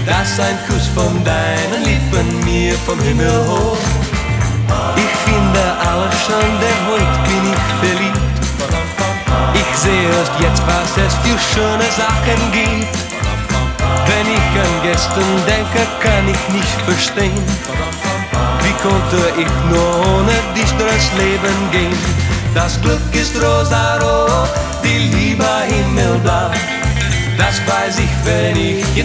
dass ein Kuss von deinen Lippen mir vom Himmel hoch. Ich finde alles schon, denn heute bin ich verliebt. Ich sehe erst jetzt, was es für schöne Sachen gibt. Wenn ich an gestern denke, kann ich nicht verstehen. Wie konnte ich nur ohne dich durchs Leben gehen? Das Glück ist rosarot, die Liebe himmelblau. Das weiß ich, wenn ich